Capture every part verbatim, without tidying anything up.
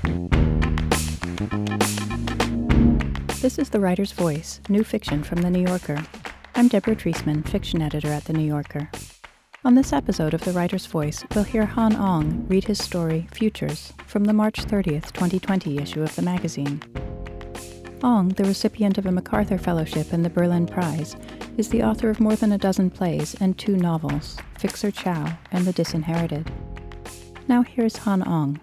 This is The Writer's Voice, new fiction from The New Yorker. I'm Deborah Treisman, fiction editor at The New Yorker. On this episode of The Writer's Voice, we'll hear Han Ong read his story, Futures, from the March thirtieth, twenty twenty issue of the magazine. Ong, the recipient of a MacArthur Fellowship and the Berlin Prize, is the author of more than a dozen plays and two novels, Fixer Chow and The Disinherited. Now here's Han Ong.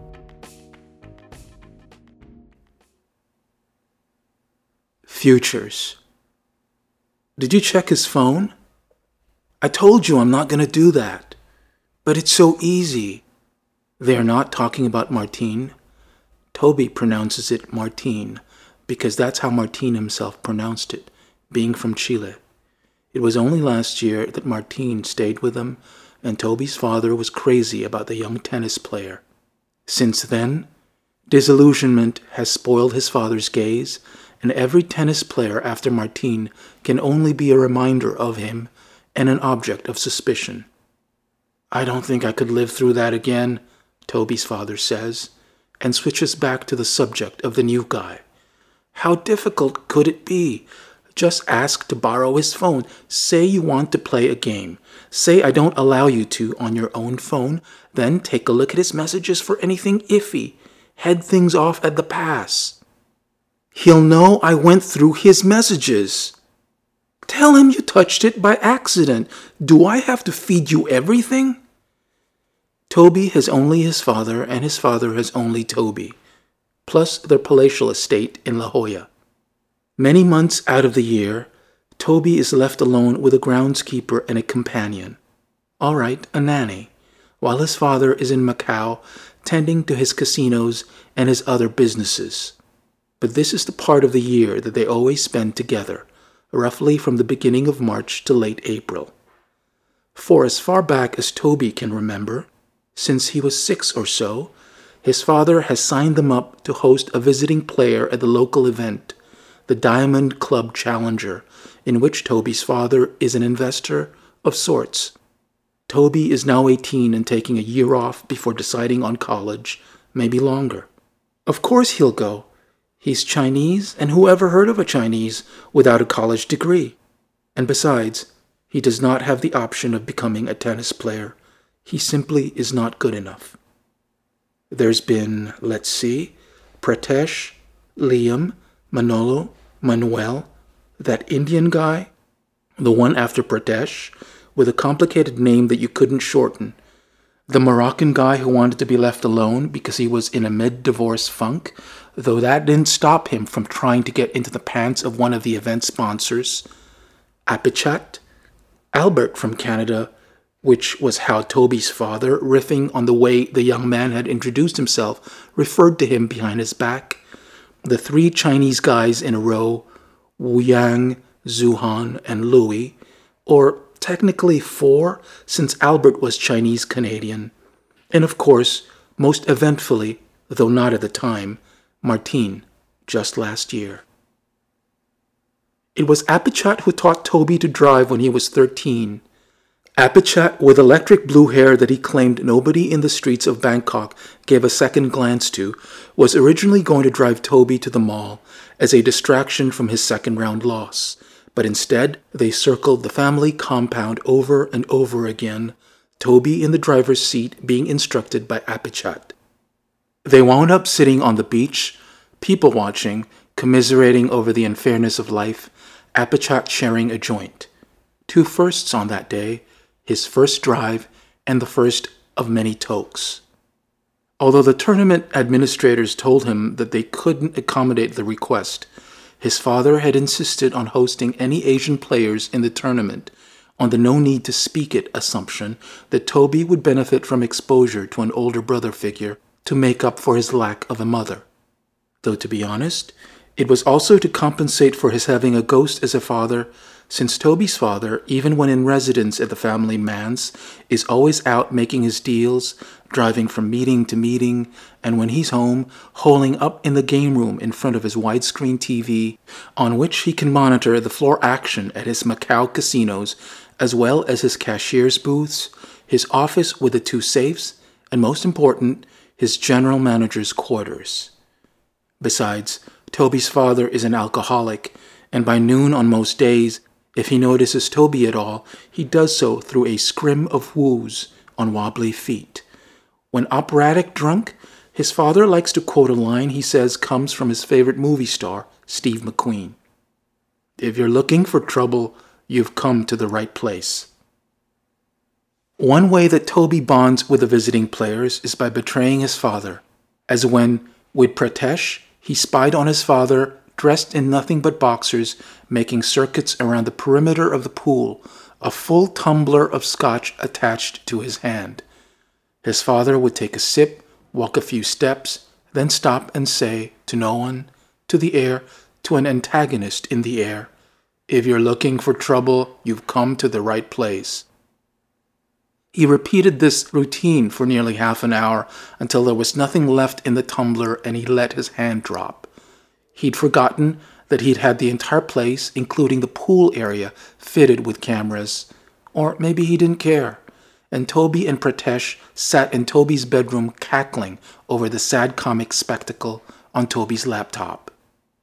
Futures. Did you check his phone? I told you I'm not going to do that. But it's so easy. They're not talking about Martine. Toby pronounces it Martine, because that's how Martine himself pronounced it, being from Chile. It was only last year that Martine stayed with them, and Toby's father was crazy about the young tennis player. Since then, disillusionment has spoiled his father's gaze, and every tennis player after Martine can only be a reminder of him and an object of suspicion. I don't think I could live through that again, Toby's father says, and switches back to the subject of the new guy. How difficult could it be? Just ask to borrow his phone. Say you want to play a game. Say I don't allow you to on your own phone. Then take a look at his messages for anything iffy. Head things off at the pass. He'll know I went through his messages. Tell him you touched it by accident. Do I have to feed you everything? Toby has only his father, and his father has only Toby, plus their palatial estate in La Jolla. Many months out of the year, Toby is left alone with a groundskeeper and a companion. All right, a nanny, while his father is in Macau tending to his casinos and his other businesses. But this is the part of the year that they always spend together, roughly from the beginning of March to late April. For as far back as Toby can remember, since he was six or so, his father has signed them up to host a visiting player at the local event, the Diamond Club Challenger, in which Toby's father is an investor of sorts. Toby is now eighteen and taking a year off before deciding on college, maybe longer. Of course he'll go. He's Chinese, and who ever heard of a Chinese without a college degree? And besides, he does not have the option of becoming a tennis player. He simply is not good enough. There's been, let's see, Pratesh, Liam, Manolo, Manuel, that Indian guy, the one after Pratesh, with a complicated name that you couldn't shorten, the Moroccan guy who wanted to be left alone because he was in a mid-divorce funk, though that didn't stop him from trying to get into the pants of one of the event sponsors, Apichat, Albert from Canada, which was how Toby's father, riffing on the way the young man had introduced himself, referred to him behind his back, the three Chinese guys in a row, Wu Yang, Zhu Han, and Louis, or technically four, since Albert was Chinese-Canadian, and of course, most eventfully, though not at the time, Martine, just last year. It was Apichat who taught Toby to drive when he was thirteen. Apichat, with electric blue hair that he claimed nobody in the streets of Bangkok gave a second glance to, was originally going to drive Toby to the mall as a distraction from his second-round loss. But instead, they circled the family compound over and over again, Toby in the driver's seat being instructed by Apichat. They wound up sitting on the beach, people-watching, commiserating over the unfairness of life, Apichat sharing a joint. Two firsts on that day, his first drive and the first of many tokes. Although the tournament administrators told him that they couldn't accommodate the request, his father had insisted on hosting any Asian players in the tournament on the no-need-to-speak-it assumption that Toby would benefit from exposure to an older brother figure to make up for his lack of a mother. Though, to be honest, it was also to compensate for his having a ghost as a father, since Toby's father, even when in residence at the family manse, is always out making his deals, driving from meeting to meeting, and when he's home, holing up in the game room in front of his widescreen T V, on which he can monitor the floor action at his Macau casinos, as well as his cashier's booths, his office with the two safes, and most important, his general manager's quarters. Besides, Toby's father is an alcoholic, and by noon on most days, if he notices Toby at all, he does so through a scrim of woos on wobbly feet. When operatic drunk, his father likes to quote a line he says comes from his favorite movie star, Steve McQueen. "If you're looking for trouble, you've come to the right place." One way that Toby bonds with the visiting players is by betraying his father, as when, with Pratesh, he spied on his father dressed in nothing but boxers, making circuits around the perimeter of the pool, a full tumbler of scotch attached to his hand. His father would take a sip, walk a few steps, then stop and say to no one, to the air, to an antagonist in the air, "If you're looking for trouble, you've come to the right place." He repeated this routine for nearly half an hour until there was nothing left in the tumbler and he let his hand drop. He'd forgotten that he'd had the entire place, including the pool area, fitted with cameras. Or maybe he didn't care. And Toby and Pratesh sat in Toby's bedroom cackling over the sad comic spectacle on Toby's laptop.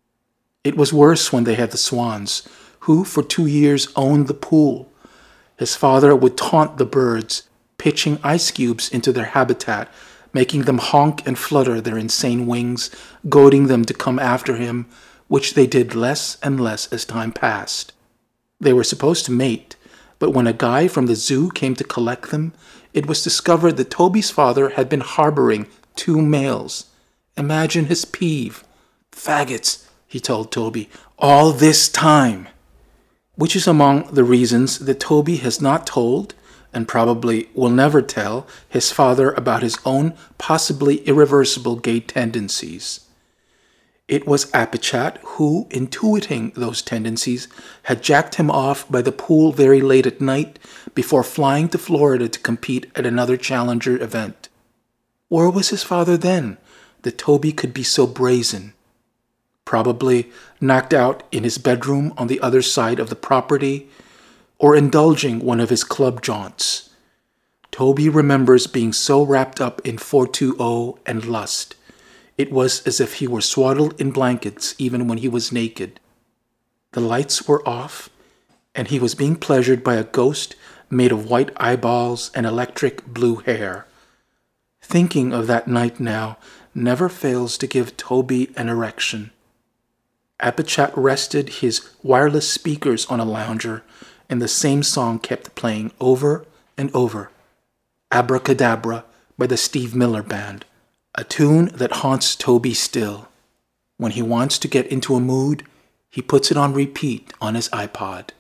It was worse when they had the Swans, who for two years owned the pool. His father would taunt the birds, pitching ice cubes into their habitat, making them honk and flutter their insane wings, goading them to come after him, which they did less and less as time passed. They were supposed to mate, but when a guy from the zoo came to collect them, it was discovered that Toby's father had been harboring two males. Imagine his peeve. "Faggots," he told Toby, "all this time." Which is among the reasons that Toby has not told, and probably will never tell, his father about his own possibly irreversible gay tendencies. It was Apichat who, intuiting those tendencies, had jacked him off by the pool very late at night before flying to Florida to compete at another Challenger event. Where was his father then, that Toby could be so brazen? Probably knocked out in his bedroom on the other side of the property, or indulging one of his club jaunts. Toby remembers being so wrapped up in four two zero and lust. It was as if he were swaddled in blankets even when he was naked. The lights were off, and he was being pleasured by a ghost made of white eyeballs and electric blue hair. Thinking of that night now never fails to give Toby an erection. Apichat rested his wireless speakers on a lounger, and the same song kept playing over and over. Abracadabra by the Steve Miller Band, a tune that haunts Toby still. When he wants to get into a mood, he puts it on repeat on his iPod.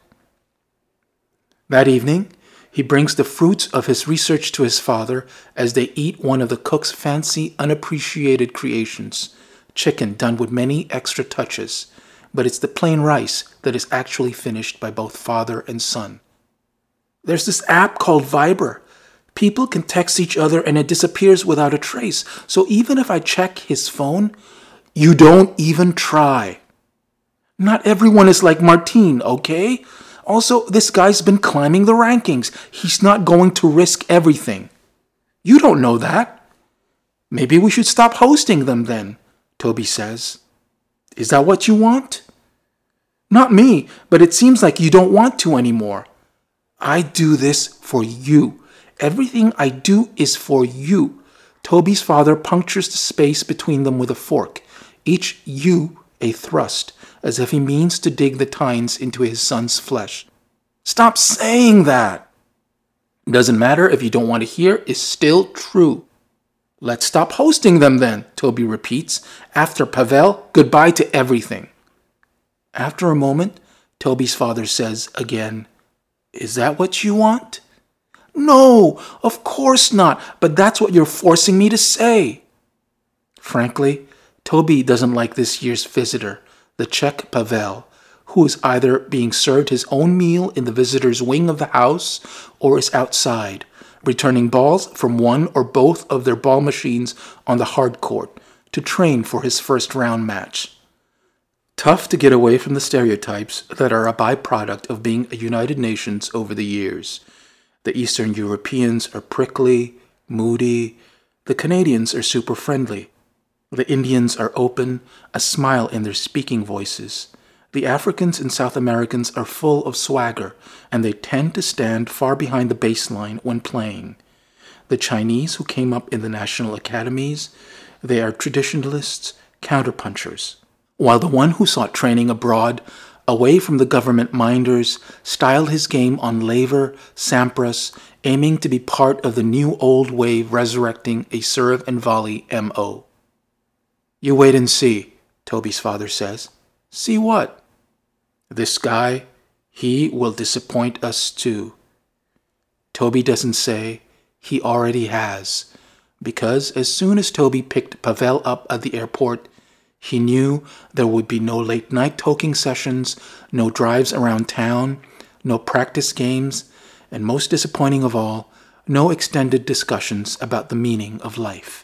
That evening, he brings the fruits of his research to his father as they eat one of the cook's fancy, unappreciated creations, chicken done with many extra touches, but it's the plain rice that is actually finished by both father and son. There's this app called Viber. People can text each other and it disappears without a trace. So even if I check his phone, you don't even try. Not everyone is like Martine, okay? Also, this guy's been climbing the rankings. He's not going to risk everything. You don't know that. Maybe we should stop hosting them then, Toby says. Is that what you want? Not me, but it seems like you don't want to anymore. I do this for you. Everything I do is for you. Toby's father punctures the space between them with a fork, each you a thrust, as if he means to dig the tines into his son's flesh. Stop saying that. Doesn't matter if you don't want to hear, it's still true. Let's stop hosting them then, Toby repeats. After Pavel, goodbye to everything. After a moment, Toby's father says again, Is that what you want? No, of course not, but that's what you're forcing me to say. Frankly, Toby doesn't like this year's visitor, the Czech Pavel, who is either being served his own meal in the visitor's wing of the house or is outside, returning balls from one or both of their ball machines on the hard court to train for his first round match. Tough to get away from the stereotypes that are a byproduct of being a United Nations over the years. The Eastern Europeans are prickly, moody, The Canadians are super friendly. The Indians are open, a smile in their speaking voices. The Africans and South Americans are full of swagger, and they tend to stand far behind the baseline when playing. The Chinese who came up in the national academies, they are traditionalists, counterpunchers. While the one who sought training abroad, away from the government minders, styled his game on laver, Sampras, aiming to be part of the new old wave resurrecting a serve and volley M O. You wait and see, Toby's father says. See what? This guy, he will disappoint us too. Toby doesn't say, he already has, because as soon as Toby picked Pavel up at the airport, he knew there would be no late-night toking sessions, no drives around town, no practice games, and most disappointing of all, no extended discussions about the meaning of life.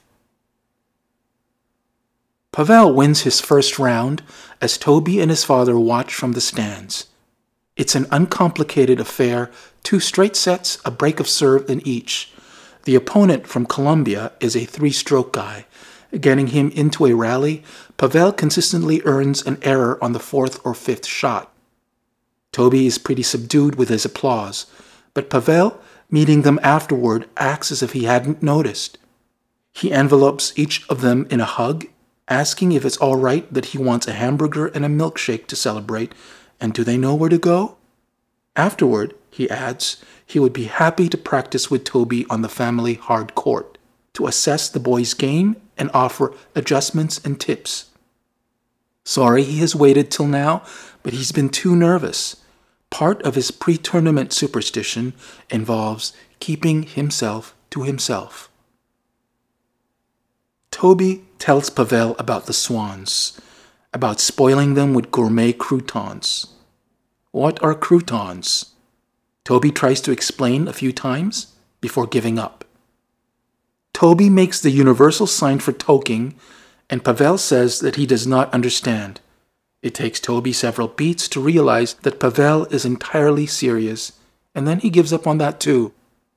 Pavel wins his first round as Toby and his father watch from the stands. It's an uncomplicated affair, two straight sets, a break of serve in each. The opponent from Colombia is a three-stroke guy. Getting him into a rally, Pavel consistently earns an error on the fourth or fifth shot. Toby is pretty subdued with his applause, but Pavel, meeting them afterward, acts as if he hadn't noticed. He envelopes each of them in a hug, asking if it's all right that he wants a hamburger and a milkshake to celebrate, and do they know where to go? Afterward, he adds, he would be happy to practice with Toby on the family hard court, to assess the boy's game and offer adjustments and tips. Sorry he has waited till now, but he's been too nervous. Part of his pre-tournament superstition involves keeping himself to himself. Toby tells Pavel about the swans, about spoiling them with gourmet croutons. What are croutons? Toby tries to explain a few times before giving up. Toby makes the universal sign for toking, and Pavel says that he does not understand. It takes Toby several beats to realize that Pavel is entirely serious, and then he gives up on that too.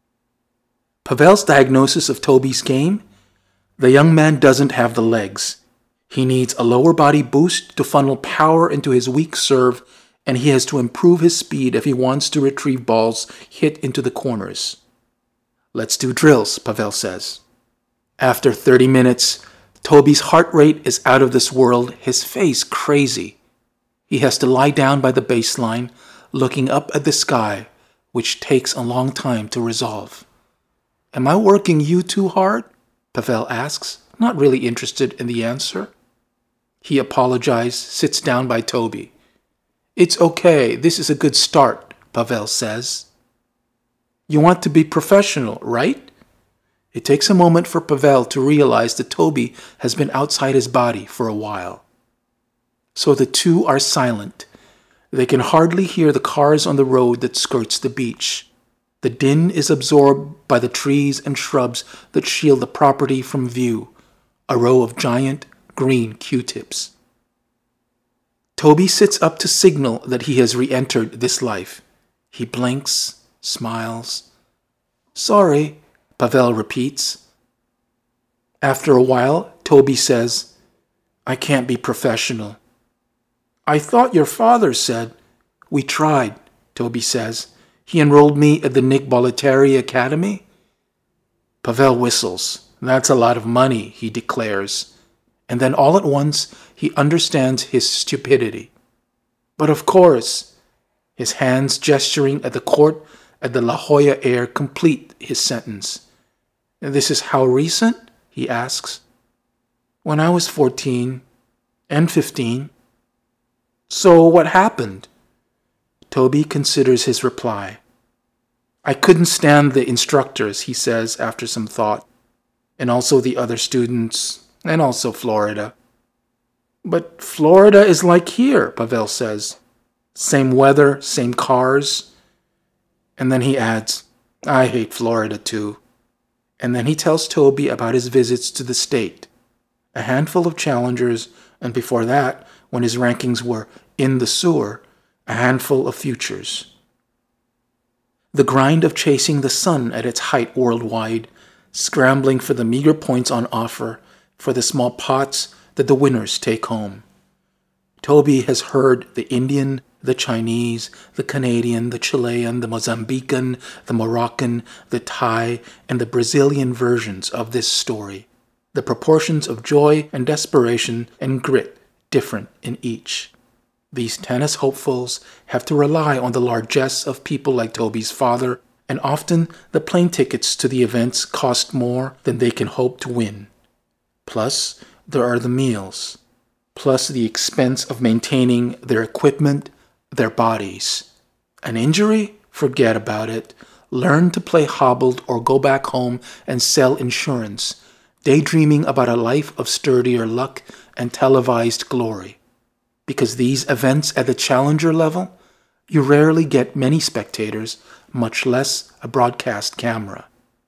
Pavel's diagnosis of Toby's game? The young man doesn't have the legs. He needs a lower body boost to funnel power into his weak serve, and he has to improve his speed if he wants to retrieve balls hit into the corners. Let's do drills, Pavel says. After thirty minutes, Toby's heart rate is out of this world, his face crazy. He has to lie down by the baseline, looking up at the sky, which takes a long time to resolve. Am I working you too hard? Pavel asks, not really interested in the answer. He apologizes, sits down by Toby. It's okay, this is a good start, Pavel says. You want to be professional, right? It takes a moment for Pavel to realize that Toby has been outside his body for a while. So the two are silent. They can hardly hear the cars on the road that skirts the beach. The din is absorbed by the trees and shrubs that shield the property from view, a row of giant green Q-tips. Toby sits up to signal that he has re-entered this life. He blinks, smiles. Sorry, Pavel repeats. After a while, Toby says, I can't be professional. I thought your father said. We tried, Toby says. He enrolled me at the Nick Bollettieri Academy. Pavel whistles. That's a lot of money, he declares. And then all at once, he understands his stupidity. But of course, his hands gesturing at the court at the La Jolla Air complete his sentence. This is how recent? He asks. When I was fourteen and fifteen. So what happened? Toby considers his reply. I couldn't stand the instructors, he says after some thought, and also the other students, and also Florida. But Florida is like here, Pavel says. Same weather, same cars. And then he adds, I hate Florida too. And then he tells Toby about his visits to the state. A handful of challengers, and before that, when his rankings were in the sewer, a handful of futures. The grind of chasing the sun at its height worldwide, scrambling for the meager points on offer for the small pots that the winners take home. Toby has heard the Indian, the Chinese, the Canadian, the Chilean, the Mozambican, the Moroccan, the Thai, and the Brazilian versions of this story. The proportions of joy and desperation and grit different in each. These tennis hopefuls have to rely on the largesse of people like Toby's father, and often the plane tickets to the events cost more than they can hope to win. Plus, there are the meals, plus the expense of maintaining their equipment, their bodies. An injury? Forget about it. Learn to play hobbled or go back home and sell insurance, daydreaming about a life of sturdier luck and televised glory. Because these events at the challenger level, you rarely get many spectators, much less a broadcast camera.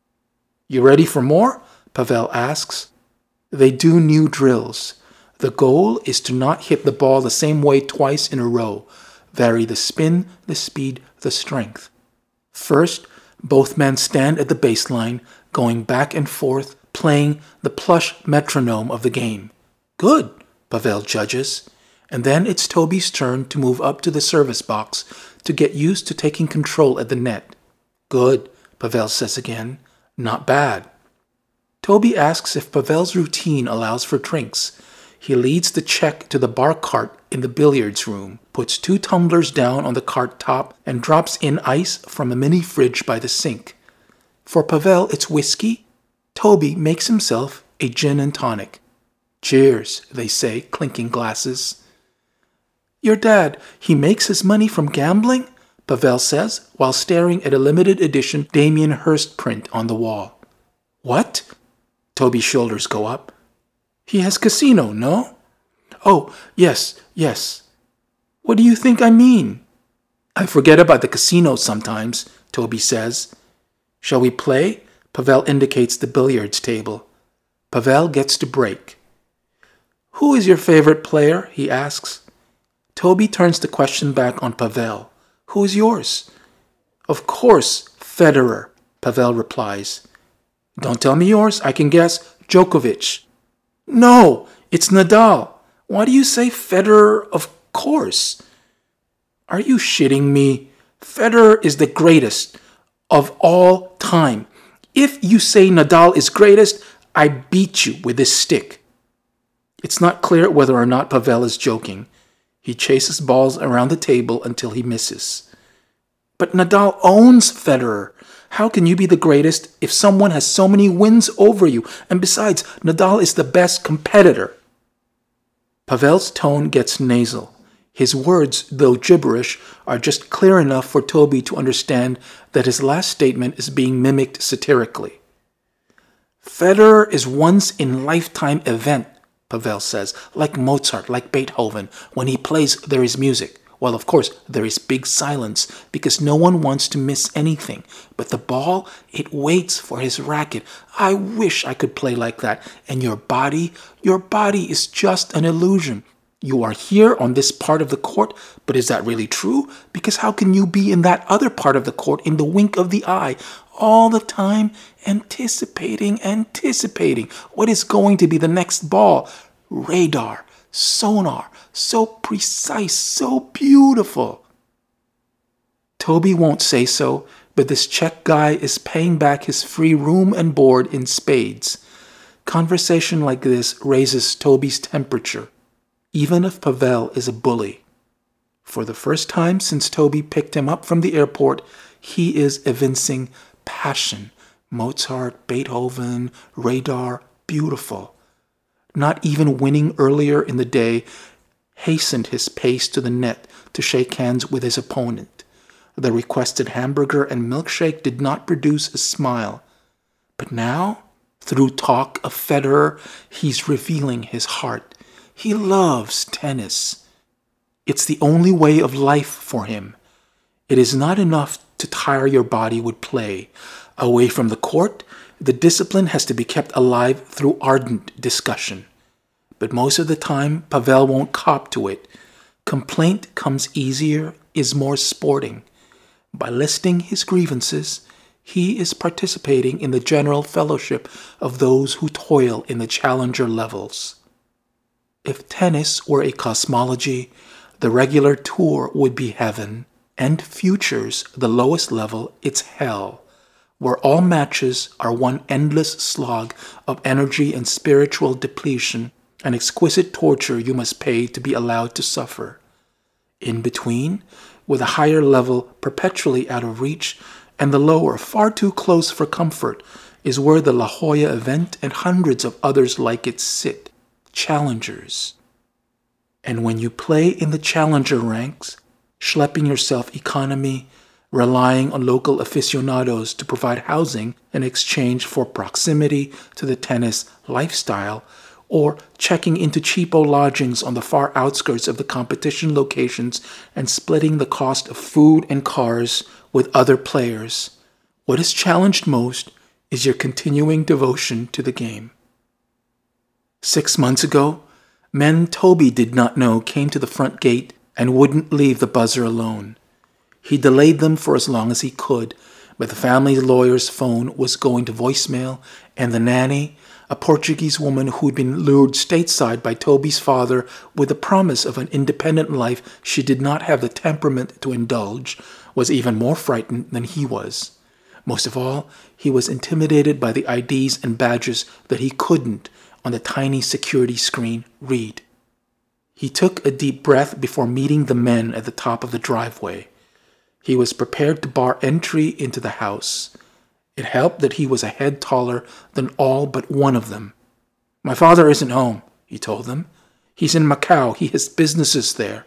You ready for more? Pavel asks. They do new drills. The goal is to not hit the ball the same way twice in a row. Vary the spin, the speed, the strength. First, both men stand at the baseline, going back and forth, playing the plush metronome of the game. Good, Pavel judges. And then it's Toby's turn to move up to the service box to get used to taking control at the net. Good, Pavel says again. Not bad. Toby asks if Pavel's routine allows for drinks. He leads the Czech to the bar cart in the billiards room, puts two tumblers down on the cart top, and drops in ice from a mini fridge by the sink. For Pavel, it's whiskey. Toby makes himself a gin and tonic. Cheers, they say, clinking glasses. Your dad, he makes his money from gambling? Pavel says, while staring at a limited edition Damien Hirst print on the wall. What? Toby's shoulders go up. He has casino, no? Oh, yes, yes. What do you think I mean? I forget about the casino sometimes, Toby says. Shall we play? Pavel indicates the billiards table. Pavel gets to break. Who is your favorite player? He asks. Toby turns the question back on Pavel. Who is yours? Of course, Federer, Pavel replies. Don't tell me yours, I can guess. Djokovic. No, it's Nadal. Why do you say Federer, of course? Are you shitting me? Federer is the greatest of all time. If you say Nadal is greatest, I beat you with this stick. It's not clear whether or not Pavel is joking. He chases balls around the table until he misses. But Nadal owns Federer. How can you be the greatest if someone has so many wins over you? And besides, Nadal is the best competitor. Pavel's tone gets nasal. His words, though gibberish, are just clear enough for Toby to understand that his last statement is being mimicked satirically. Federer is once-in-lifetime event, Pavel says, like Mozart, like Beethoven. When he plays, there is music. Well, of course, there is big silence because no one wants to miss anything. But the ball, it waits for his racket. I wish I could play like that. And your body, your body is just an illusion. You are here on this part of the court, but is that really true? Because how can you be in that other part of the court in the wink of the eye, all the time anticipating, anticipating what is going to be the next ball? Radar, sonar, so precise, so beautiful. Toby won't say so, but this Czech guy is paying back his free room and board in spades. Conversation like this raises Toby's temperature, even if Pavel is a bully. For the first time since Toby picked him up from the airport, he is evincing passion. Mozart, Beethoven, Radar, beautiful. Not even winning earlier in the day hastened his pace to the net to shake hands with his opponent. The requested hamburger and milkshake did not produce a smile. But now, through talk of Federer, he's revealing his heart. He loves tennis. It's the only way of life for him. It is not enough to tire your body with play. Away from the court, the discipline has to be kept alive through ardent discussion. But most of the time, Pavel won't cop to it. Complaint comes easier, is more sporting. By listing his grievances, he is participating in the general fellowship of those who toil in the challenger levels. If tennis were a cosmology, the regular tour would be heaven, and futures, the lowest level, it's hell, where all matches are one endless slog of energy and spiritual depletion, an exquisite torture you must pay to be allowed to suffer. In between, with a higher level perpetually out of reach and the lower far too close for comfort, is where the La Jolla event and hundreds of others like it sit, challengers. And when you play in the challenger ranks, schlepping yourself economy, relying on local aficionados to provide housing in exchange for proximity to the tennis lifestyle, or checking into cheapo lodgings on the far outskirts of the competition locations and splitting the cost of food and cars with other players, what is challenged most is your continuing devotion to the game. Six months ago, men Toby did not know came to the front gate and wouldn't leave the buzzer alone. He delayed them for as long as he could, but the family lawyer's phone was going to voicemail, and the nanny, a Portuguese woman who'd been lured stateside by Toby's father with the promise of an independent life she did not have the temperament to indulge, was even more frightened than he was. Most of all, he was intimidated by the I Ds and badges that he couldn't, on the tiny security screen, read. He took a deep breath before meeting the men at the top of the driveway. He was prepared to bar entry into the house. It helped that he was a head taller than all but one of them. "My father isn't home," he told them. "He's in Macau. He has businesses there."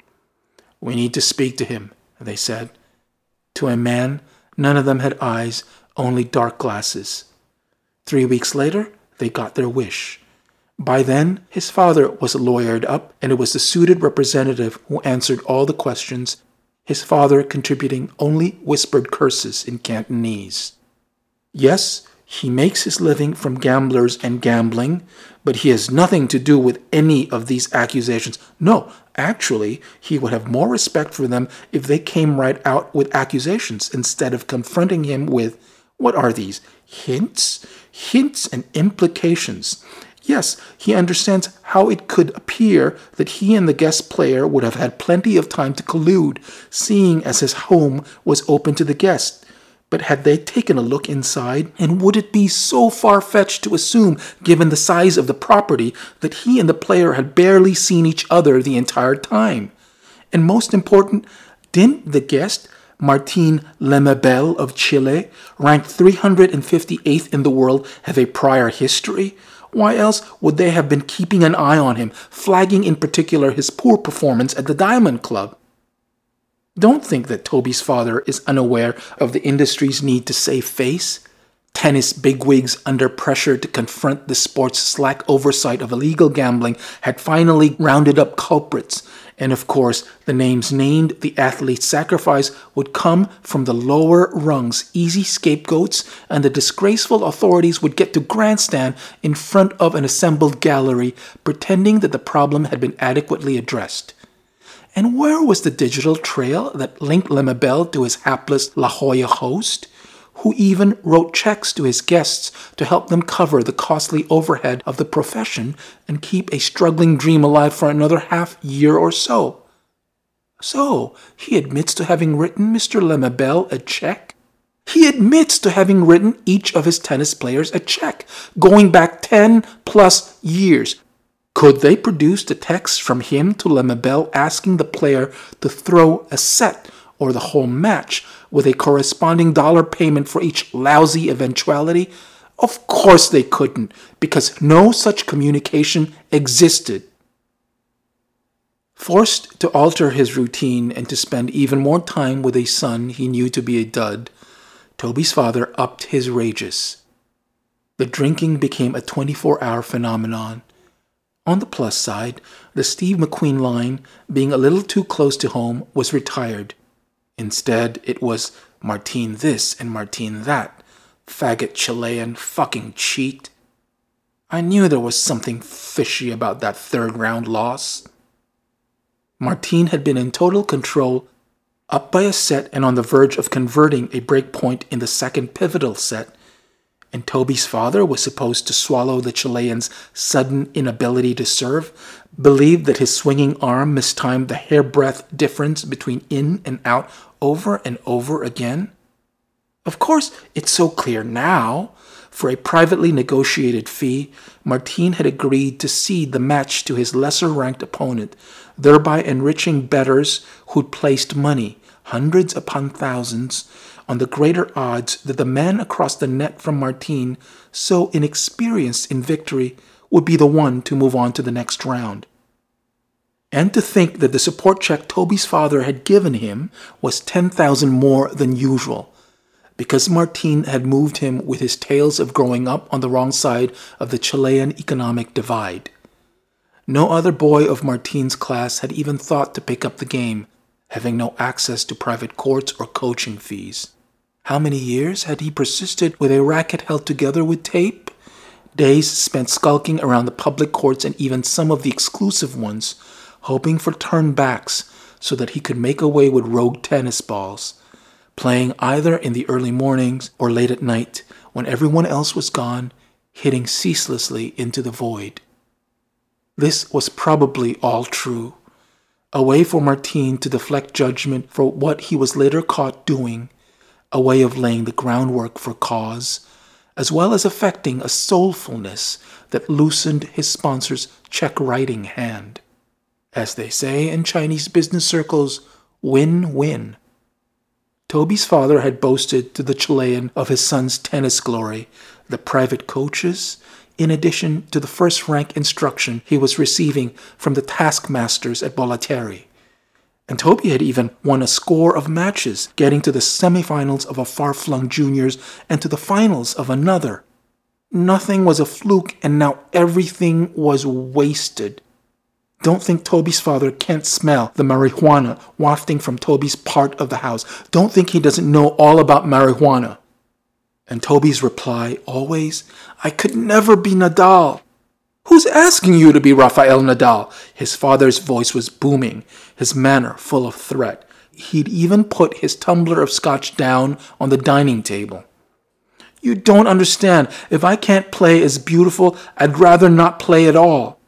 "We need to speak to him," they said. To a man, none of them had eyes, only dark glasses. Three weeks later, they got their wish. By then, his father was lawyered up, and it was the suited representative who answered all the questions, his father contributing only whispered curses in Cantonese. Yes, he makes his living from gamblers and gambling, but he has nothing to do with any of these accusations. No, actually, he would have more respect for them if they came right out with accusations instead of confronting him with, what are these, hints? Hints and implications. Yes, he understands how it could appear that he and the guest player would have had plenty of time to collude, seeing as his home was open to the guest. But had they taken a look inside, and would it be so far-fetched to assume, given the size of the property, that he and the player had barely seen each other the entire time? And most important, didn't the guest, Martin Lemebel of Chile, ranked three hundred fifty-eighth in the world, have a prior history? Why else would they have been keeping an eye on him, flagging in particular his poor performance at the Diamond Club? Don't think that Toby's father is unaware of the industry's need to save face. Tennis bigwigs under pressure to confront the sport's slack oversight of illegal gambling had finally rounded up culprits, and of course, the names named the athlete's sacrifice would come from the lower rungs, easy scapegoats, and the disgraceful authorities would get to grandstand in front of an assembled gallery, pretending that the problem had been adequately addressed. And where was the digital trail that linked Lemebel to his hapless La Jolla host, who even wrote checks to his guests to help them cover the costly overhead of the profession and keep a struggling dream alive for another half year or so? So, he admits to having written Mister Lemebel a check? He admits to having written each of his tennis players a check, going back ten plus years. Could they produce the text from him to Lemebel asking the player to throw a set or the whole match with a corresponding dollar payment for each lousy eventuality? Of course they couldn't, because no such communication existed. Forced to alter his routine and to spend even more time with a son he knew to be a dud, Toby's father upped his rages. The drinking became a twenty-four hour phenomenon. On the plus side, the Steve McQueen line, being a little too close to home, was retired. Instead, it was Martin this and Martin that. Faggot Chilean, fucking cheat. I knew there was something fishy about that third round loss. Martin had been in total control, Up by a set and on the verge of converting a break point in the second pivotal set, and Toby's father was supposed to swallow the Chilean's sudden inability to serve, believed that his swinging arm mistimed the hairbreadth difference between in and out over and over again. Of course, it's so clear now. For a privately negotiated fee, Martin had agreed to cede the match to his lesser-ranked opponent, thereby enriching bettors who'd placed money, hundreds upon thousands, on the greater odds that the man across the net from Martin, so inexperienced in victory, would be the one to move on to the next round. And to think that the support check Toby's father had given him was ten thousand more than usual, because Martin had moved him with his tales of growing up on the wrong side of the Chilean economic divide. No other boy of Martin's class had even thought to pick up the game, having no access to private courts or coaching fees. How many years had he persisted with a racket held together with tape? Days spent skulking around the public courts and even some of the exclusive ones, hoping for turnbacks so that he could make away with rogue tennis balls, playing either in the early mornings or late at night when everyone else was gone, hitting ceaselessly into the void. This was probably all true, a way for Martin to deflect judgment for what he was later caught doing, a way of laying the groundwork for cause, as well as affecting a soulfulness that loosened his sponsor's check-writing hand. As they say in Chinese business circles, win-win. Toby's father had boasted to the Chilean of his son's tennis glory, the private coaches, in addition to the first-rank instruction he was receiving from the taskmasters at Bollettieri. And Toby had even won a score of matches, getting to the semifinals of a far-flung juniors and to the finals of another. Nothing was a fluke, and now everything was wasted. Don't think Toby's father can't smell the marijuana wafting from Toby's part of the house. Don't think he doesn't know all about marijuana. And Toby's reply, always, I could never be Nadal. Who's asking you to be Rafael Nadal? His father's voice was booming, his manner full of threat. He'd even put his tumbler of scotch down on the dining table. You don't understand. If I can't play as beautiful, I'd rather not play at all.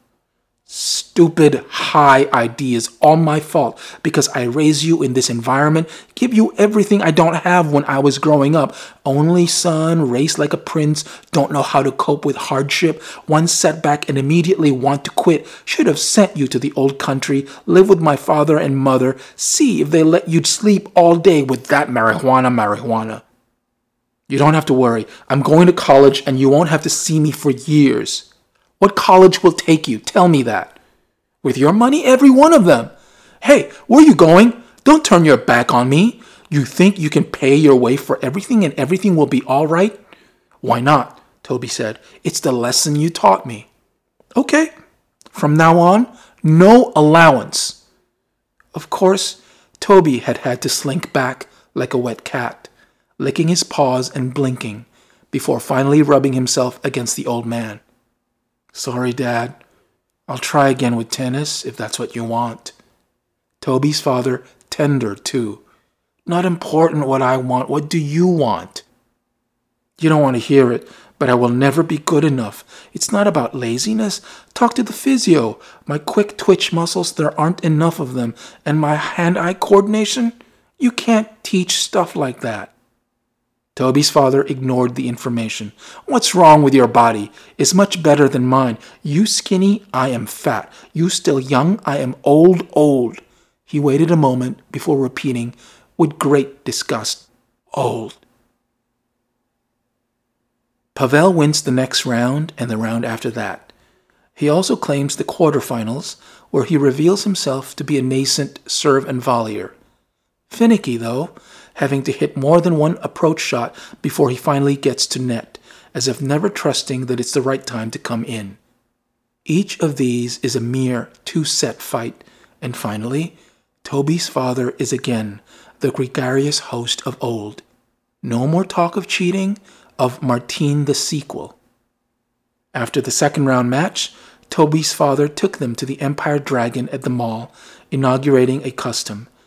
Stupid high ideas, all my fault, because I raise you in this environment, give you everything I don't have when I was growing up. Only son, raised like a prince, don't know how to cope with hardship, one setback and immediately want to quit. Should have sent you to the old country, live with my father and mother, see if they let you sleep all day with that marijuana marijuana. You don't have to worry. I'm going to college and you won't have to see me for years. What college will take you? Tell me that. With your money, every one of them. Hey, where are you going? Don't turn your back on me. You think you can pay your way for everything and everything will be all right? Why not? Toby said. It's the lesson you taught me. Okay. From now on, no allowance. Of course, Toby had had to slink back like a wet cat, licking his paws and blinking, before finally rubbing himself against the old man. Sorry, Dad. I'll try again with tennis if that's what you want. Toby's father, tender too. Not important what I want. What do you want? You don't want to hear it, but I will never be good enough. It's not about laziness. Talk to the physio. My quick twitch muscles, there aren't enough of them. And my hand-eye coordination? You can't teach stuff like that. Toby's father ignored the information. What's wrong with your body? It's much better than mine. You skinny, I am fat. You still young, I am old, old. He waited a moment before repeating, with great disgust, old. Pavel wins the next round and the round after that. He also claims the quarterfinals, where he reveals himself to be a nascent serve and volleyer. Finicky, though, having to hit more than one approach shot before he finally gets to net, as if never trusting that it's the right time to come in. Each of these is a mere two-set fight, and finally, Toby's father is again the gregarious host of old. No more talk of cheating, of Martin the sequel. After the second round match, Toby's father took them to the Empire Dragon at the mall, inaugurating a custom.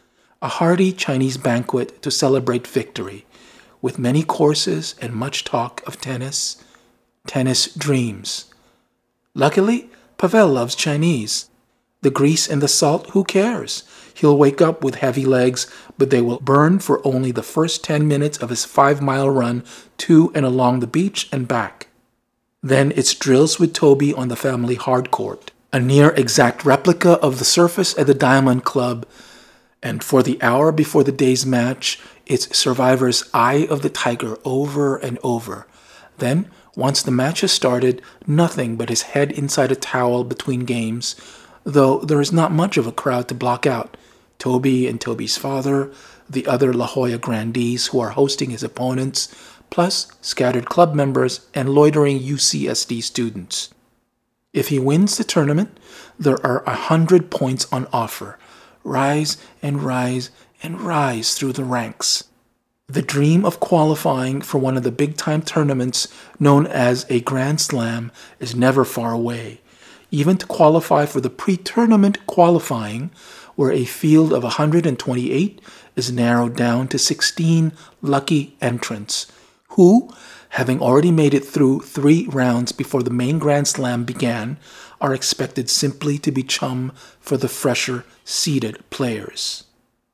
a hearty Chinese banquet to celebrate victory, with many courses and much talk of tennis, tennis dreams. Luckily, Pavel loves Chinese. The grease and the salt, who cares? He'll wake up with heavy legs, but they will burn for only the first ten minutes of his five-mile run to and along the beach and back. Then it's drills with Toby on the family hard court, a near-exact replica of the surface at the Diamond Club, and for the hour before the day's match, it's Survivor's Eye of the Tiger over and over. Then, once the match has started, nothing but his head inside a towel between games, though there is not much of a crowd to block out. Toby and Toby's father, the other La Jolla grandees who are hosting his opponents, plus scattered club members and loitering U C S D students. If he wins the tournament, there are a hundred points on offer. Rise and rise and rise through the ranks. The dream of qualifying for one of the big-time tournaments known as a Grand Slam is never far away. Even to qualify for the pre-tournament qualifying, where a field of one hundred twenty-eight is narrowed down to sixteen lucky entrants, who, having already made it through three rounds before the main Grand Slam began, are expected simply to be chum for the fresher seeded players.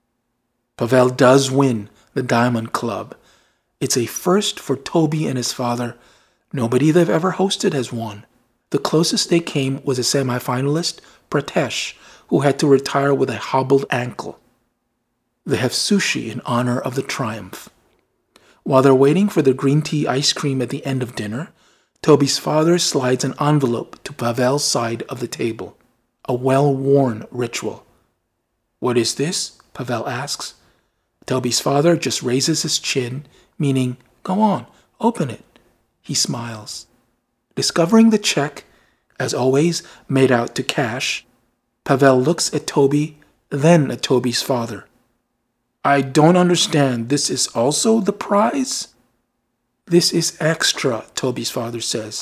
Pavel does win the Diamond Club. It's a first for Toby and his father. Nobody they've ever hosted has won. The closest they came was a semifinalist, Pratesh, who had to retire with a hobbled ankle. They have sushi in honor of the triumph. While they're waiting for the green tea ice cream at the end of dinner, Toby's father slides an envelope to Pavel's side of the table. A well-worn ritual. "What is this?" Pavel asks. Toby's father just raises his chin, meaning, "Go on, open it." He smiles. Discovering the check, as always made out to cash, Pavel looks at Toby, then at Toby's father. "I don't understand. This is also the prize?" "This is extra," Toby's father says.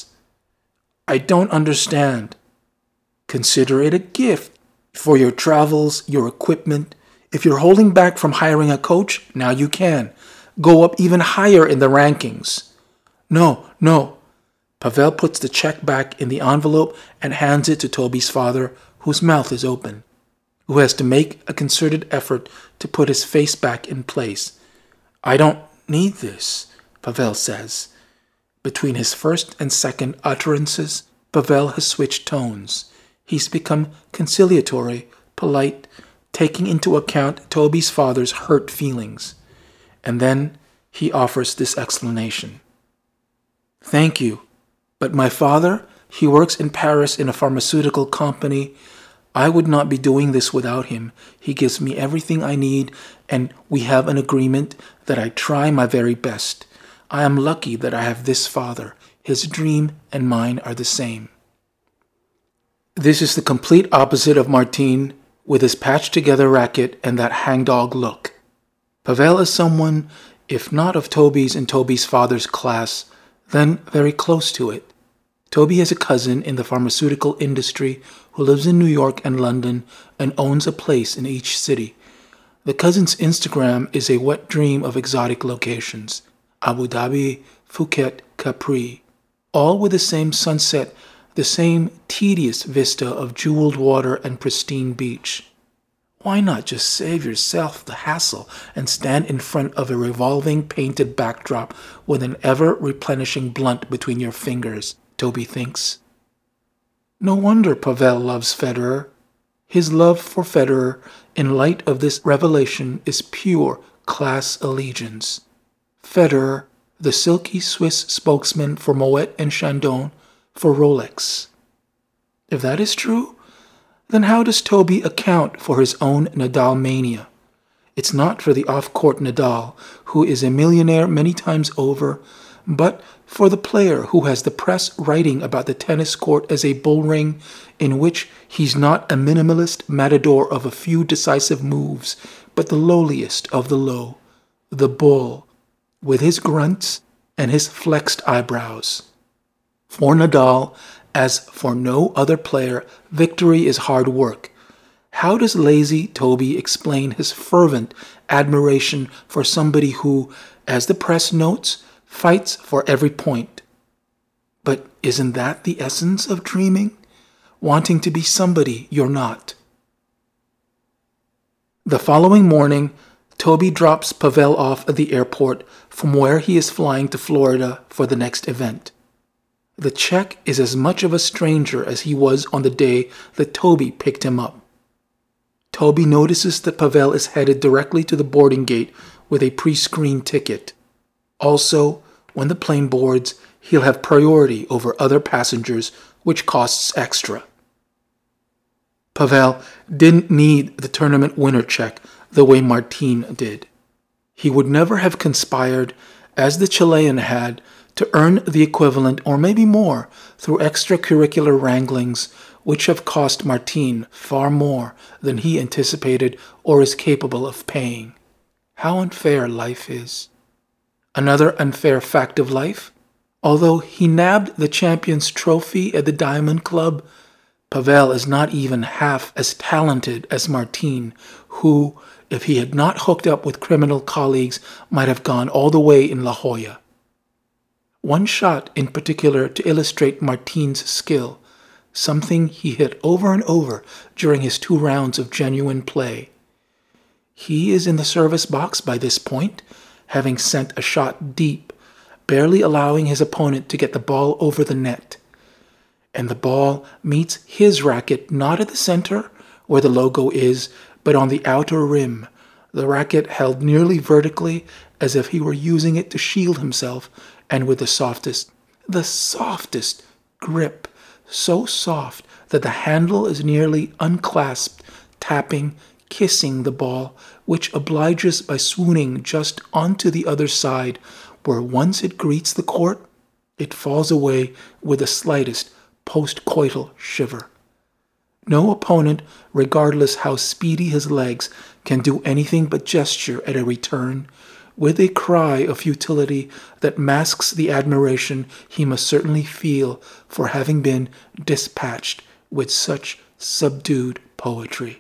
"I don't understand." "Consider it a gift for your travels, your equipment. If you're holding back from hiring a coach, now you can. Go up even higher in the rankings." "No, no." Pavel puts the check back in the envelope and hands it to Toby's father, whose mouth is open, who has to make a concerted effort to put his face back in place. "I don't need this," Pavel says. Between his first and second utterances, Pavel has switched tones. He's become conciliatory, polite, taking into account Toby's father's hurt feelings. And then he offers this explanation. "Thank you, but my father, he works in Paris in a pharmaceutical company. I would not be doing this without him. He gives me everything I need, and we have an agreement that I try my very best. I am lucky that I have this father. His dream and mine are the same." This is the complete opposite of Martin, with his patched-together racket and that hangdog look. Pavel is someone, if not of Toby's and Toby's father's class, then very close to it. Toby has a cousin in the pharmaceutical industry who lives in New York and London and owns a place in each city. The cousin's Instagram is a wet dream of exotic locations: Abu Dhabi, Phuket, Capri, all with the same sunset, the same tedious vista of jeweled water and pristine beach. Why not just save yourself the hassle and stand in front of a revolving painted backdrop with an ever-replenishing blunt between your fingers, Toby thinks. No wonder Pavel loves Federer. His love for Federer, in light of this revelation, is pure class allegiance. Federer, the silky Swiss spokesman for Moet and Chandon, for Rolex. If that is true, then how does Toby account for his own Nadal mania? It's not for the off-court Nadal, who is a millionaire many times over, but for the player who has the press writing about the tennis court as a bull ring in which he's not a minimalist matador of a few decisive moves, but the lowliest of the low, the bull, with his grunts and his flexed eyebrows. For Nadal, as for no other player, victory is hard work. How does lazy Toby explain his fervent admiration for somebody who, as the press notes, fights for every point? But isn't that the essence of dreaming? Wanting to be somebody you're not. The following morning, Toby drops Pavel off at the airport from where he is flying to Florida for the next event. The Czech is as much of a stranger as he was on the day that Toby picked him up. Toby notices that Pavel is headed directly to the boarding gate with a pre-screened ticket. Also, when the plane boards, he'll have priority over other passengers, which costs extra. Pavel didn't need the tournament winner check the way Martin did. He would never have conspired, as the Chilean had, to earn the equivalent or maybe more through extracurricular wranglings which have cost Martin far more than he anticipated or is capable of paying. How unfair life is. Another unfair fact of life, although he nabbed the Champions Trophy at the Diamond Club, Pavel is not even half as talented as Martin, who, if he had not hooked up with criminal colleagues, might have gone all the way in La Jolla. One shot in particular to illustrate Martin's skill, something he hit over and over during his two rounds of genuine play. He is in the service box by this point, having sent a shot deep, barely allowing his opponent to get the ball over the net. And the ball meets his racket not at the center, where the logo is, but on the outer rim, the racket held nearly vertically as if he were using it to shield himself, and with the softest, the softest grip, so soft that the handle is nearly unclasped, tapping, kissing the ball, which obliges by swooning just onto the other side, where once it greets the court, it falls away with the slightest post-coital shiver. No opponent, regardless how speedy his legs, can do anything but gesture at a return, with a cry of futility that masks the admiration he must certainly feel for having been dispatched with such subdued poetry.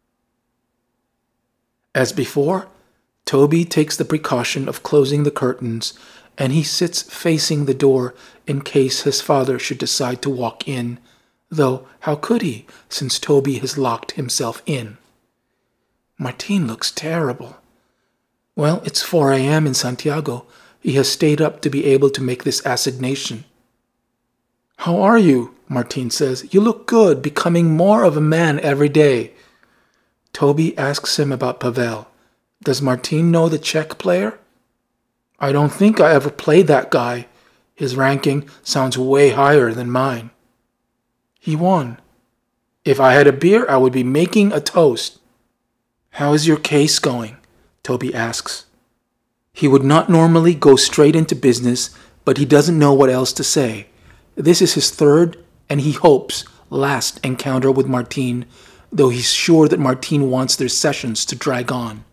As before, Toby takes the precaution of closing the curtains, and he sits facing the door in case his father should decide to walk in, though how could he, since Toby has locked himself in? Martin looks terrible. Well, it's four a.m. in Santiago. He has stayed up to be able to make this assignation. "How are you?" Martin says. "You look good, becoming more of a man every day." Toby asks him about Pavel. Does Martin know the Czech player? "I don't think I ever played that guy. His ranking sounds way higher than mine." "He won." "If I had a beer, I would be making a toast." "How is your case going?" Toby asks. He would not normally go straight into business, but he doesn't know what else to say. This is his third, and he hopes, last encounter with Martin, though he's sure that Martin wants their sessions to drag on.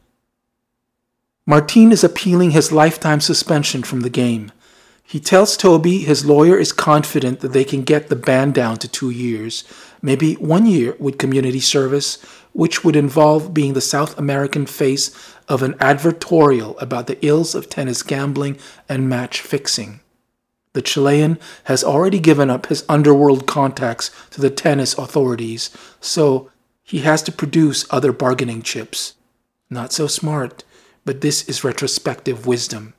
Martin is appealing his lifetime suspension from the game. He tells Toby his lawyer is confident that they can get the ban down to two years, maybe one year with community service, which would involve being the South American face of an advertorial about the ills of tennis gambling and match fixing. The Chilean has already given up his underworld contacts to the tennis authorities, so he has to produce other bargaining chips. Not so smart, but this is retrospective wisdom.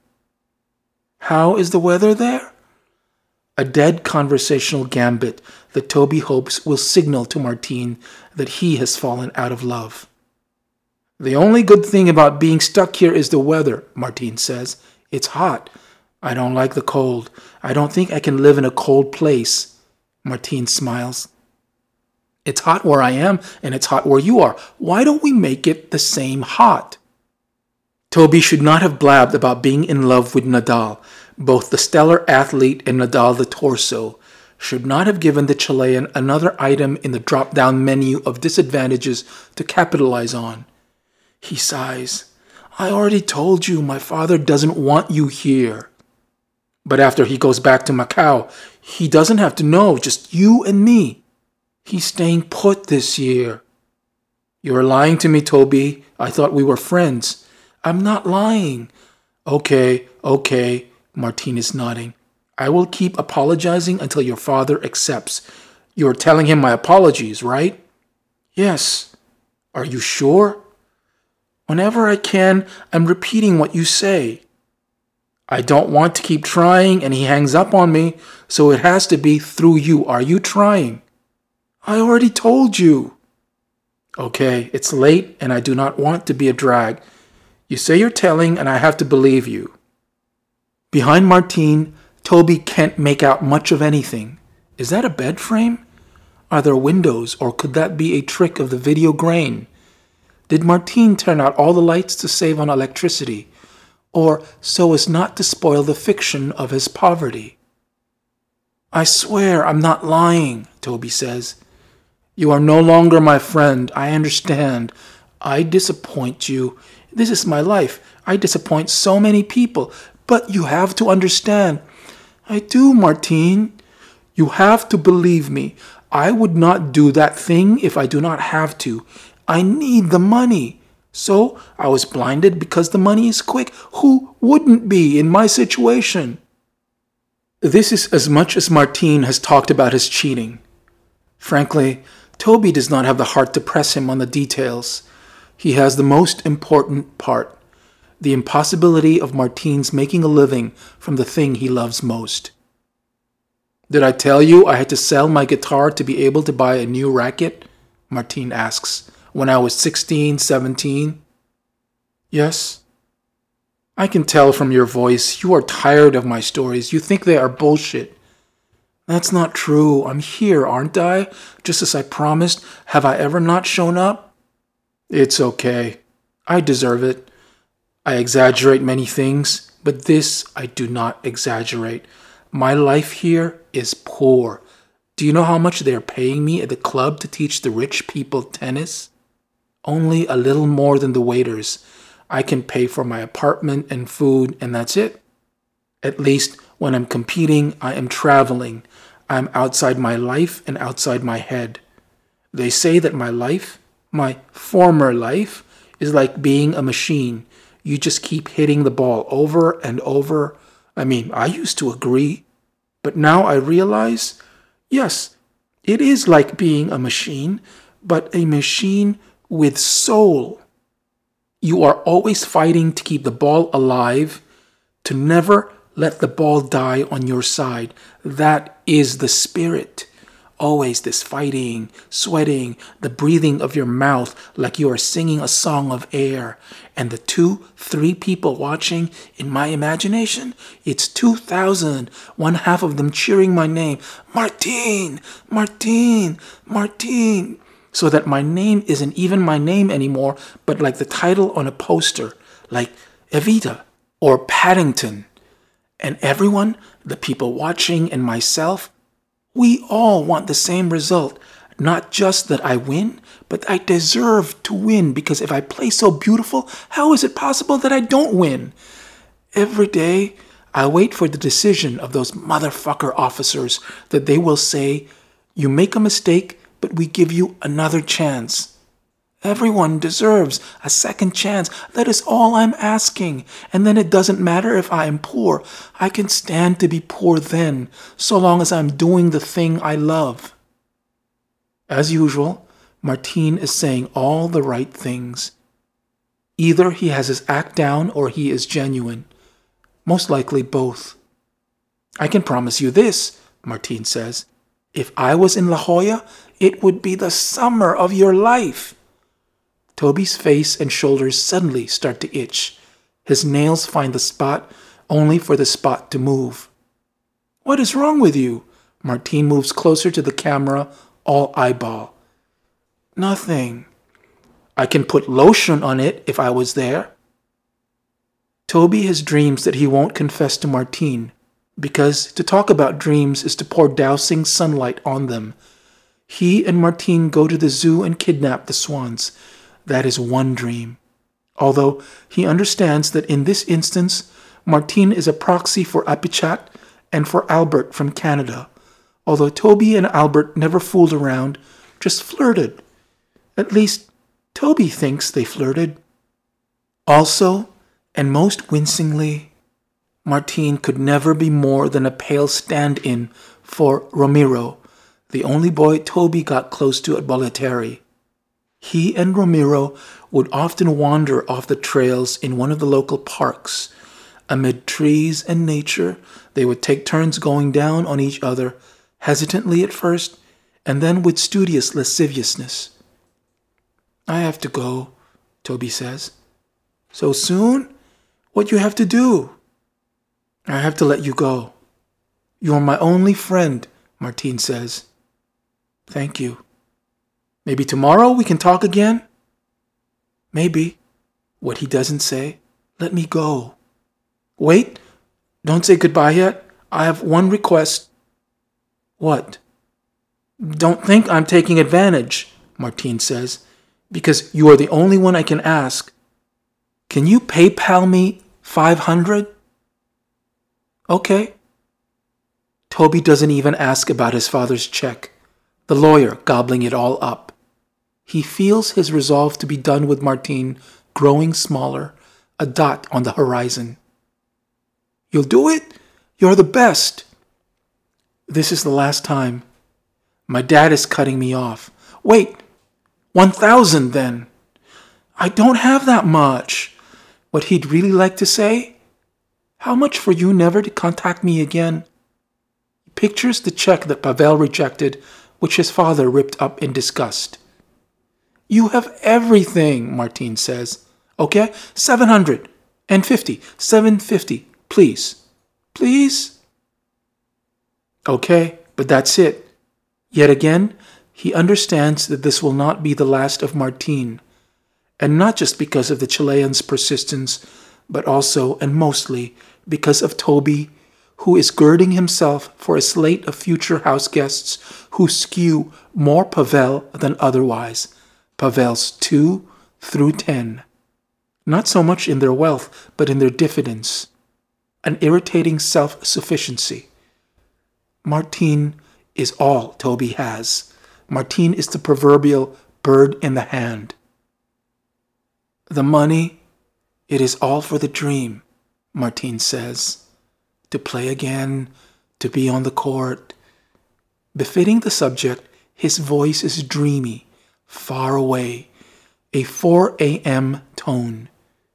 How is the weather there? A dead conversational gambit that Toby hopes will signal to Martin that he has fallen out of love. "The only good thing about being stuck here is the weather," Martin says. "It's hot. I don't like the cold. I don't think I can live in a cold place." Martin smiles. "It's hot where I am, and it's hot where you are. Why don't we make it the same hot?" Toby should not have blabbed about being in love with Nadal. Both the stellar athlete and Nadal the torso should not have given the Chilean another item in the drop-down menu of disadvantages to capitalize on. He sighs. "I already told you my father doesn't want you here." But after he goes back to Macau, he doesn't have to know, just you and me. He's staying put this year. You're lying to me, Toby. I thought we were friends. I'm not lying. Okay, okay, Martine is nodding. I will keep apologizing until your father accepts. You're telling him my apologies, right? Yes. Are you sure? Whenever I can, I'm repeating what you say. I don't want to keep trying, and he hangs up on me, so it has to be through you. Are you trying? I already told you. Okay, it's late, and I do not want to be a drag. You say you're telling, and I have to believe you. Behind Martine, Toby can't make out much of anything. Is that a bed frame? Are there windows, or could that be a trick of the video grain? Did Martine turn out all the lights to save on electricity, or so as not to spoil the fiction of his poverty? I swear I'm not lying, Toby says. You are no longer my friend. I understand. I disappoint you. This is my life. I disappoint so many people. But you have to understand. I do, Martine. You have to believe me. I would not do that thing if I do not have to. I need the money. So I was blinded because the money is quick. Who wouldn't be in my situation? This is as much as Martine has talked about his cheating. Frankly, Toby does not have the heart to press him on the details. He has the most important part, the impossibility of Martine's making a living from the thing he loves most. Did I tell you I had to sell my guitar to be able to buy a new racket? Martine asks, when I was sixteen, seventeen. Yes. I can tell from your voice you are tired of my stories. You think they are bullshit. That's not true. I'm here, aren't I? Just as I promised. Have I ever not shown up? It's okay. I deserve it. I exaggerate many things, but this I do not exaggerate. My life here is poor. Do you know how much they are paying me at the club to teach the rich people tennis? Only a little more than the waiters. I can pay for my apartment and food, and that's it. At least when I'm competing, I am traveling. I'm outside my life and outside my head. They say that my life, my former life, is like being a machine. You just keep hitting the ball over and over. I mean, I used to agree. But now I realize, yes, it is like being a machine, but a machine with soul. You are always fighting to keep the ball alive, to never let the ball die on your side. That is the spirit. Always this fighting, sweating, the breathing of your mouth like you are singing a song of air. And the two, three people watching, in my imagination, it's two thousand, one half of them cheering my name. Martine, Martine, Martine. So that my name isn't even my name anymore, but like the title on a poster, like Evita or Paddington. And everyone, the people watching and myself, we all want the same result. Not just that I win, but I deserve to win, because if I play so beautiful, how is it possible that I don't win? Every day, I wait for the decision of those motherfucker officers that they will say, you make a mistake, but we give you another chance. Everyone deserves a second chance. That is all I'm asking. And then it doesn't matter if I am poor. I can stand to be poor then, so long as I'm doing the thing I love. As usual, Martine is saying all the right things. Either he has his act down or he is genuine. Most likely both. I can promise you this, Martine says. If I was in La Jolla, it would be the summer of your life. Toby's face and shoulders suddenly start to itch. His nails find the spot, only for the spot to move. What is wrong with you? Martine moves closer to the camera, all eyeball. Nothing. I can put lotion on it if I was there. Toby has dreams that he won't confess to Martine, because to talk about dreams is to pour dousing sunlight on them. He and Martine go to the zoo and kidnap the swans. That is one dream. Although he understands that in this instance, Martine is a proxy for Apichat and for Albert from Canada. Although Toby and Albert never fooled around, just flirted. At least, Toby thinks they flirted. Also, and most wincingly, Martine could never be more than a pale stand-in for Ramiro, the only boy Toby got close to at Bollettieri. He and Ramiro would often wander off the trails in one of the local parks. Amid trees and nature, they would take turns going down on each other, hesitantly at first, and then with studious lasciviousness. "I have to go," Toby says. "So soon? What you have to do?" "I have to let you go." "You're my only friend," Martine says. "Thank you." "Maybe tomorrow we can talk again?" "Maybe." What he doesn't say, "Let me go." "Wait, don't say goodbye yet. I have one request." "What?" "Don't think I'm taking advantage," Martine says, "because you are the only one I can ask. Can you PayPal me five hundred? Okay. Toby doesn't even ask about his father's check, the lawyer gobbling it all up. He feels his resolve to be done with Martine growing smaller, a dot on the horizon. "You'll do it? You're the best." "This is the last time. My dad is cutting me off." "Wait, one thousand then." "I don't have that much." What he'd really like to say? "How much for you never to contact me again?" He pictures the check that Pavel rejected, which his father ripped up in disgust. "You have everything," Martine says. "Okay, seven hundred and fifty, seven fifty, please, please." Okay, but that's it. Yet again, he understands that this will not be the last of Martine, and not just because of the Chilean's persistence, but also and mostly because of Toby, who is girding himself for a slate of future house guests who skew more Pavel than otherwise, Pavels two through ten. Not so much in their wealth, but in their diffidence, an irritating self-sufficiency. Martine is all Toby has. Martine is the proverbial bird in the hand. The money, it is all for the dream, Martine says. To play again, to be on the court. Befitting the subject, his voice is dreamy, far away, a four a.m. tone.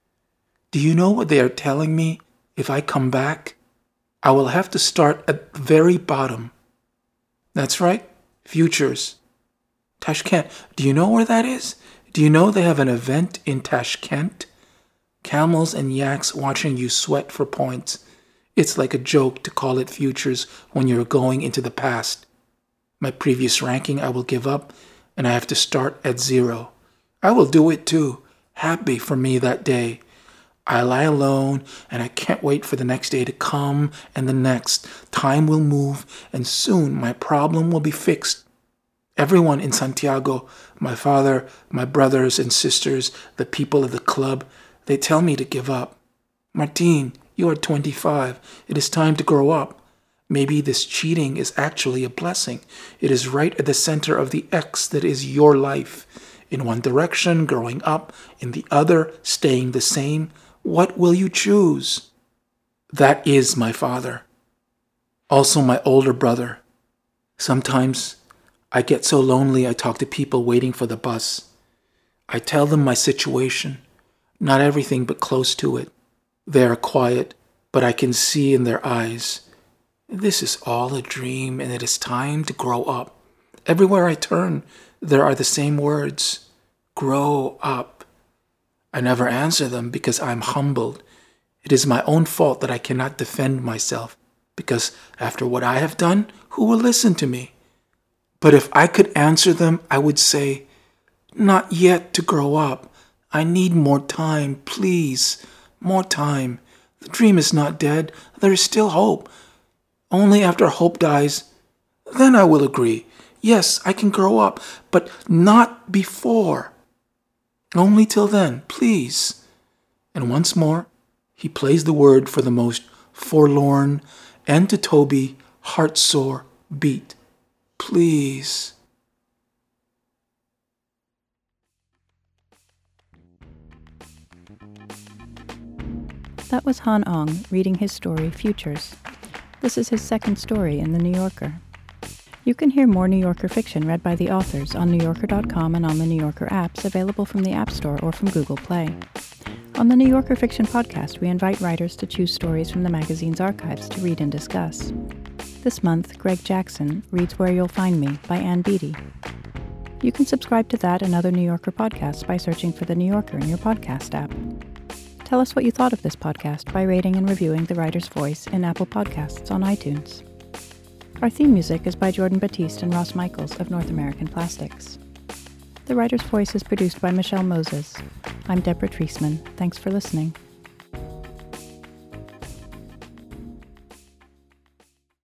Do you know what they are telling me if I come back? I will have to start at the very bottom. That's right, futures. Tashkent, do you know where that is? Do you know they have an event in Tashkent? Camels and yaks watching you sweat for points. It's like a joke to call it futures when you're going into the past. My previous ranking I will give up, and I have to start at zero. I will do it too. Happy for me that day. I lie alone, and I can't wait for the next day to come, and the next. Time will move, and soon my problem will be fixed. Everyone in Santiago, my father, my brothers and sisters, the people of the club, they tell me to give up. Martine, you are twenty-five. It is time to grow up. Maybe this cheating is actually a blessing. It is right at the center of the X that is your life. In one direction, growing up. In the other, staying the same. What will you choose? That is my father. Also my older brother. Sometimes I get so lonely I talk to people waiting for the bus. I tell them my situation. Not everything, but close to it. They are quiet, but I can see in their eyes. This is all a dream, and it is time to grow up. Everywhere I turn, there are the same words. Grow up. I never answer them because I'm humbled. It is my own fault that I cannot defend myself, because after what I have done, who will listen to me? But if I could answer them, I would say, not yet to grow up. I need more time, please. More time. The dream is not dead. There is still hope. Only after hope dies, then I will agree. Yes, I can grow up, but not before. Only till then, please. And once more, he plays the word for the most forlorn and to Toby heart-sore beat. Please. That was Han Ong reading his story, Futures. This is his second story in The New Yorker. You can hear more New Yorker fiction read by the authors on New Yorker dot com and on the New Yorker apps available from the App Store or from Google Play. On the New Yorker Fiction Podcast, we invite writers to choose stories from the magazine's archives to read and discuss. This month, Greg Jackson reads Where You'll Find Me by Ann Beattie. You can subscribe to that and other New Yorker podcasts by searching for The New Yorker in your podcast app. Tell us what you thought of this podcast by rating and reviewing The Writer's Voice in Apple Podcasts on iTunes. Our theme music is by Jordan Batiste and Ross Michaels of North American Plastics. The Writer's Voice is produced by Michelle Moses. I'm Deborah Treisman. Thanks for listening.